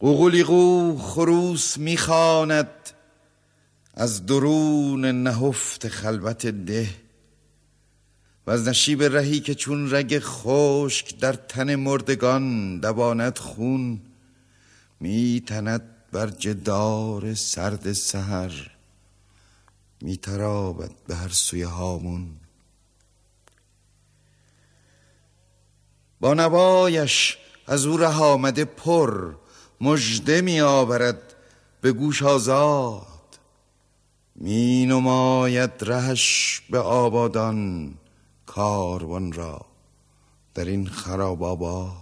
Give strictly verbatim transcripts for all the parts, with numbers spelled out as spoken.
قوقلیقو خروس میخواند از درون نهفت خلوت ده، و از نشیب رهی که چون رگ خشک در تن مردگان دواند خون، میتند بر جدار سرد سحر، میترابد به هر سوی هامون. با نوایش از او ره آمده پر، مژده می آورد به گوش آزاد. می نماید رهش به آبادان کاروان را در این خراب آباد.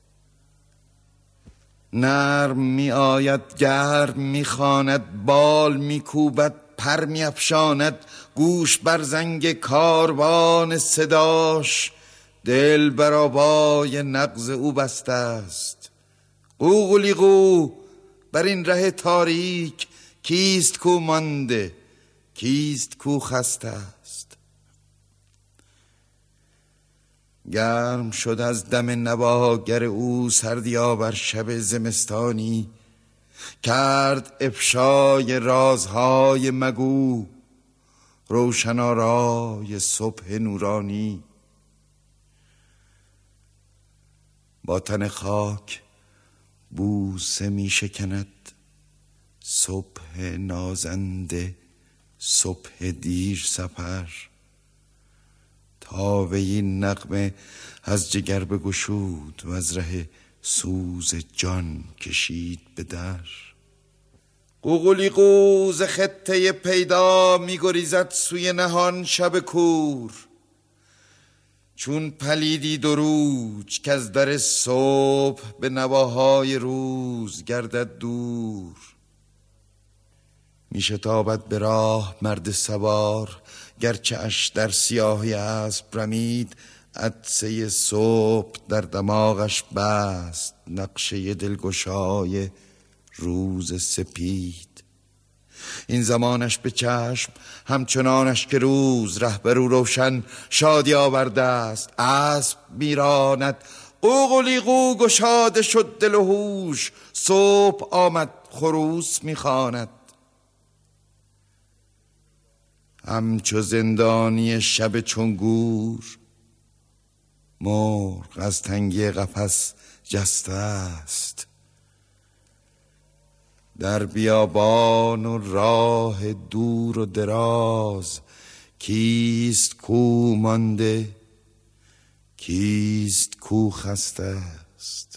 نرم می آید گرم می خواند، بال می کوبد پر می افشاند، گوش بر زنگ کاروان صداش، دل بر آوای نغز او بسته است. قوقلیقو بر این ره تاریک، کیست کو مانده کیست کو خسته است. گرم شد از دم نواگر او سردیا بر شب زمستانی، کرد افشای رازهای مگو روشنارای صبح نورانی. با تن خاک بوسه می شکند صبح نازنده، صبح دیر سپر. تاوه این نغمه از جگر بگشود و از ره سوز جان کشید به در. قوقلیقو ز خطه پیدا می گریزد سوی نهان شب کور، چون پلیدی دروج که از در صبح به نواهای روز گردد دور. می شتابد به راه مرد سوار، گرچه اش در سیاهی اسب رمید، عطسه صبح در دماغش بست نقشه دلگشای روز سپید. این زمانش به چشم همچنانش که روز رهبرو روشن شادی آورده است. اسب میراند، قوقلیقو گشاده شد دل و هوش، صبح آمد خروس میخواند. همچو زندانی شب چون گور، مرغ از تنگی قفس جسته است. در بیابان و راه دور و دراز، کیست کو مانده کیست کو خسته است.